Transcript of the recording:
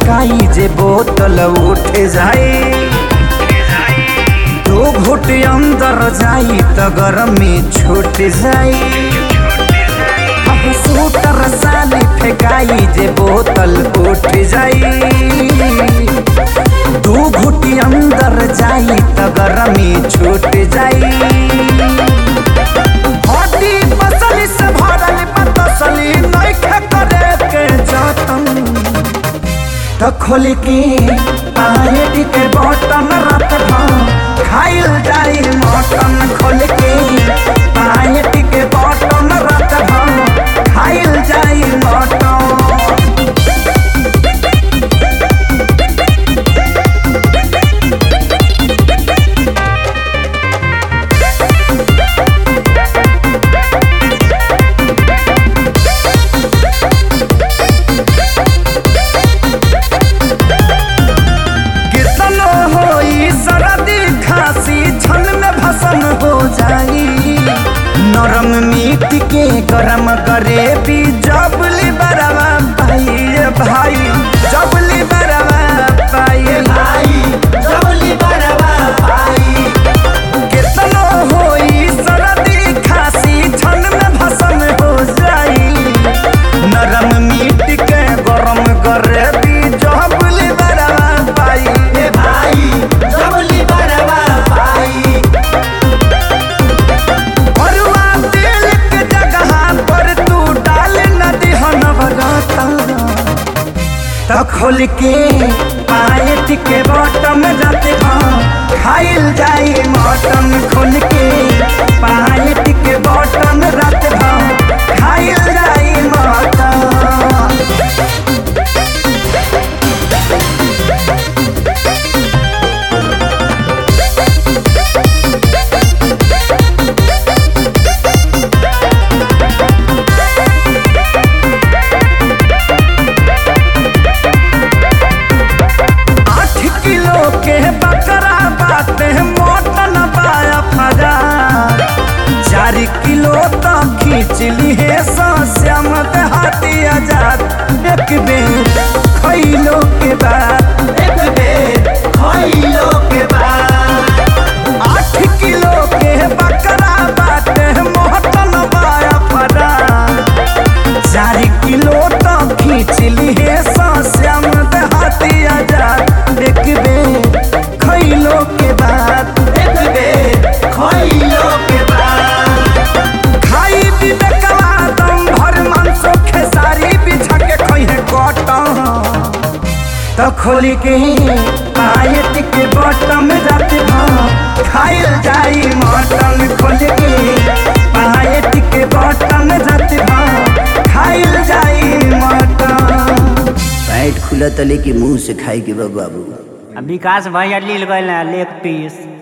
फेंकाई जे बोतल उठ जाए, दो घुट अंदर जाई त गरमी छूट जाई। अब सूटर साली फेंकाई जे बोतल उठ जाई, दो घुट अंदर जाई त गरमी छूट जाई। हड्डी पसली से भरल पतसली नइखे करे के जतन, त खोल के पानी के बटन रात भर खाइल जाई मटन। खोल के पानी के बटन रात भर खाइल जाई मटन। नरम मीट के गरम करे भी जबली बरवा पाई भाई, जबली बरवा पाई भाई, जबली बरवा पाई। कितनो होई सर्दी खांसी छन में भसन हो जाई, नरम मीट के गरम करे भी जबली बरवा पाई भाई, जबली बरवा पाई। त खोल के पाइट के बटम जाते खाइल जाई मटन। खोल के पाइट के बटम रात खाइल जाई मटन। किलो तक खींचली है श्याम देहाती आजाद। एक बेर खइलो के बाद, एक बेर खइलो के बाद 8 किलो के बकरा बाटे मोहतन बाया फरा। 4 किलो तक खींचली है श्याम देहाती आजाद। एक बेर खइलो के बाद, एक बेर खइलो के बाद त खोल के पाइट के बटम जाते खाइल जाई मटन। खोल के पाइट के बटम जाते खाइल जाई मटन। पैट खुला तले के मुंह से खाए के बाबू। विकास भैया लील गए लेग पीस।